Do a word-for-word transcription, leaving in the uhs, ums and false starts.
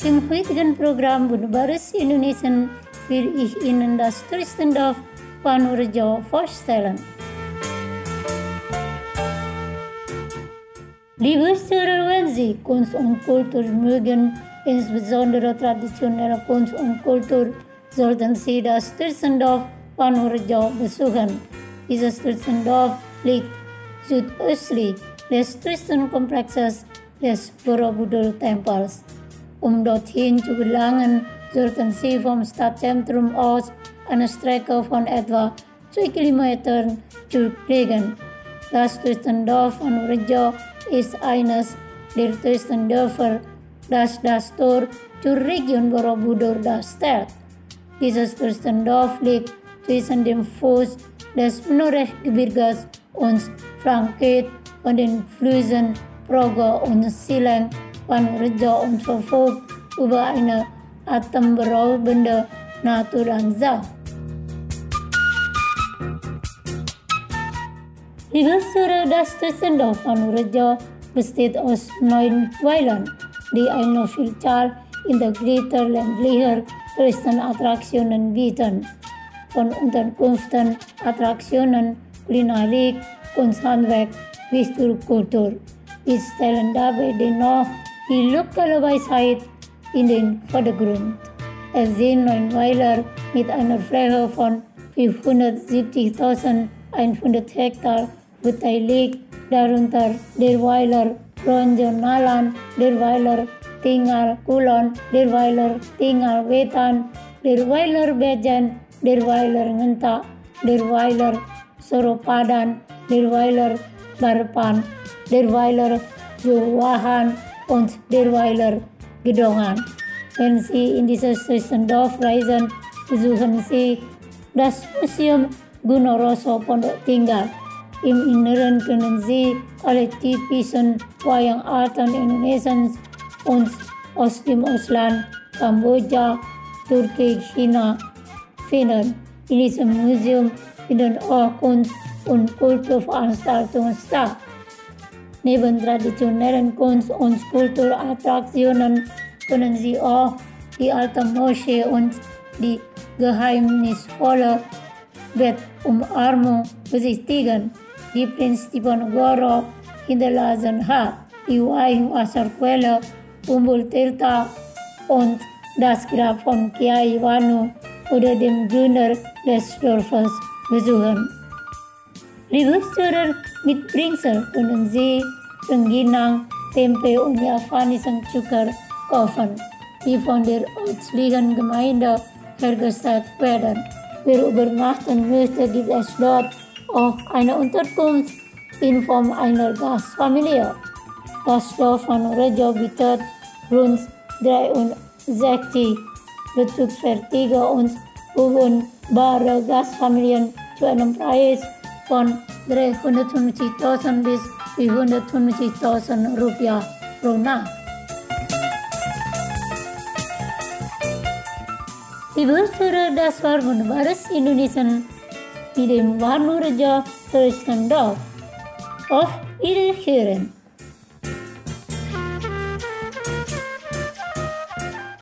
Im heutigen Programm Wunderbares Indonesien will ich Ihnen das Touristendorf Wanurejo vorstellen. Liebe Zuhörer, wenn Sie Kunst und Kultur mögen, insbesondere traditionelle Kunst und Kultur, sollten Sie das Touristendorf Wanurejo besuchen. Dieses Touristendorf liegt südöstlich des Touristenkomplexes des Borobudur-Tempels. Um dorthin zu gelangen, sollten Sie vom Stadtzentrum aus eine Strecke von etwa zwei Kilometern zurücklegen. Das Touristendorf Wanurejo ist eines der Touristendörfer, das das Tor zur Region Borobudur darstellt. Dieses Touristendorf liegt zwischen dem Fuß des Menoreh-Gebirges und flankiert von den Flüssen Progo und Sileng, Wanurejo und verfügt über eine atemberaubende Naturlandschaft. Liebe Zuhörer, das Touristendorf Wanurejo besteht aus neun Weilern, die eine Vielzahl integrierter ländlicher Touristenattraktionen bieten. Von Unterkünften, Attraktionen, Kulinarik, Kunsthandwerk bis zur Kultur. Die stellen dabei dennoch die lokale Weisheit in den Vordergrund. Es sind neun Weiler mit einer Fläche von fünfhundertsiebzigtausendeinhundert Hektar beteiligt, darunter der Weiler Ronjonalan, der Weiler Tinggal Kulon, der Weiler Tinggal Wetan, der Weiler Bejen, der Weiler Ngenta, der Weiler Soropadan, der Weiler Barpan, der Weiler Jowahan und der Weiler Gedongan. Wenn Sie in dieses Touristendorf reisen, besuchen Sie das Museum Gunoroso Pondok Tinggal. Im Inneren können Sie alle typischen Wayangarten Indonesiens und aus dem Ausland, Kambodscha, Türkei, China finden. In diesem Museum finden auch Kunst- und Kulturveranstaltungen statt. Neben traditionellen Kunst- und Kulturattraktionen können Sie auch die alte Moschee und die geheimnisvolle Bettumarmung besichtigen, die Prinz Diponegoro hinterlassen hat, die Wasserquelle Umbul-Tirta und das Grab von Kiai Wanu oder dem Gründer des Dorfes besuchen. Liebe Zuhörer, mit Bringsel können Sie Rengginang, Tempe und japanischen Zucker kaufen, die von der ortslichen Gemeinde hergestellt werden. Wer übernachten möchte, gibt es dort auch eine Unterkunft in Form einer Gastfamilie. Das Dorf Wanurejo bietet rund dreiundsechzig bezugsfertige und bewohnbare Gastfamilien zu einem Preis von dreihundertfünfzigtausend bis vierhundertfünfzigtausend Rupiah pro Nacht. Liebe Zuhörer, das war Wunderbares Indonesien mit dem Wanurejo Touristendorf. Auf Wiederhören!